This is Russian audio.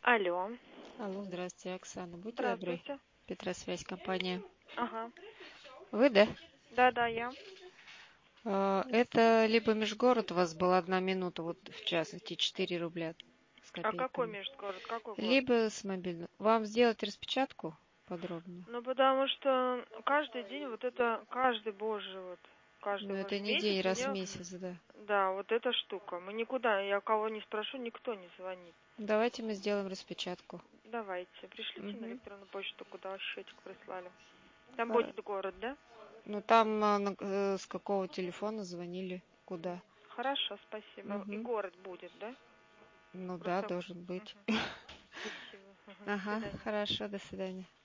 Алло, Алло, здравствуйте, Оксана. Будьте добры. здравствуйте. Петросвязь компания. Ага, Вы, да? да-да, я. Это либо межгород, у вас была 1 минута, вот в час, эти 4 рубля с А какой копейками. межгород, какой город? Либо с мобильным. Вам сделать распечатку подробно? Ну, потому что каждый день вот это, каждый божий вот, Но каждый это божий не месяц день, раз в мне, месяц, да. да, вот эта штука. Мы никуда, я кого не спрошу, никто не звонит. Давайте мы сделаем распечатку. Давайте, пришлите на Мгм. электронную почту, куда счетик прислали. Там Хор- будет город, да? Ну там с какого телефона звонили, куда? Хорошо, спасибо. И Мгм. город будет, да? Ну да, Просто, должен быть. мгм. Спасибо. Мгм. До Ага, свидания. хорошо, до свидания.